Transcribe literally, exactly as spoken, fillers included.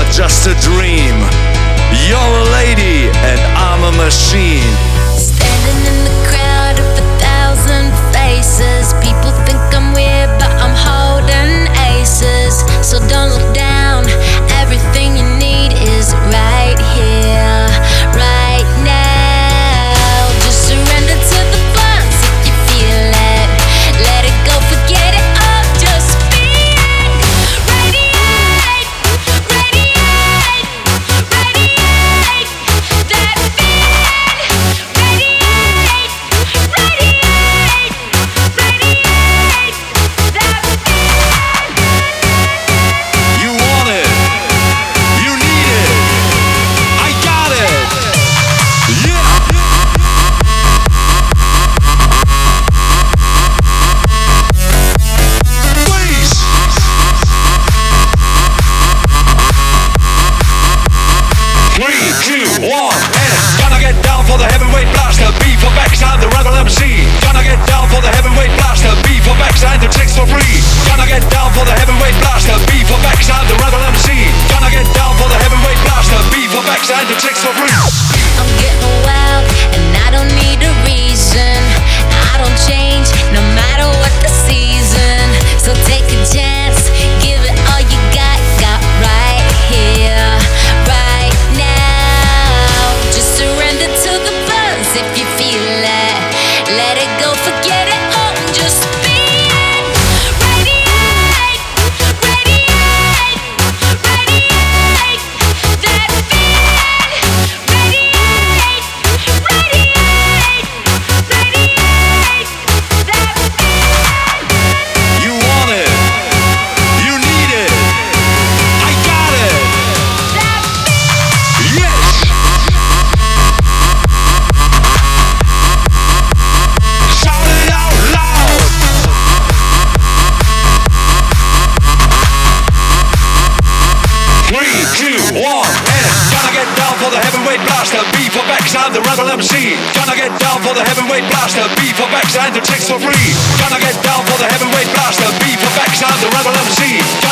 just a dream. You're a lady and I'm a machine. Standing in the crowd of a thousand faces. People think I'm weird, but I'm holding aces. So don't look down, everything you need is right here, right now. Just surrender to the buzz if you feel it. Let it go, forget it all, just be it. Radiate, radiate, radiate that feeling. Radiate, radiate, radiate that feeling. You want it, you need it, I got it. Yeah. Please. Three, two, one, and gonna get down for the heavyweight blaster. B for backside, the rebel M C. Gonna get down for the heavyweight blaster. B for backside, the chicks for free. Gonna get down for the heavyweight blaster. B for backside, the rebel M C. Gonna get down for the heavyweight blaster. B for backside, the chicks for free. I'm getting wild and I don't need a reason. I don't change no matter what the season. So take a chance, give it all you got, got right here, right now. Just surrender to the buzz if you feel it. Let it go, forget it all, just be it. Radiate, radiate, radiate that feeling. Radiate, radiate, radiate that feeling. You want it, you need it, I got it. That feeling. Yes. Shout it out loud. Three, two, one, and gonna get down for the heavyweight blaster. B for backside, the rebel M C. Gonna get down for the heavyweight blaster. B for backside, the chicks for free. Gonna get down for the heavyweight blaster. B for backside, the rebel M C.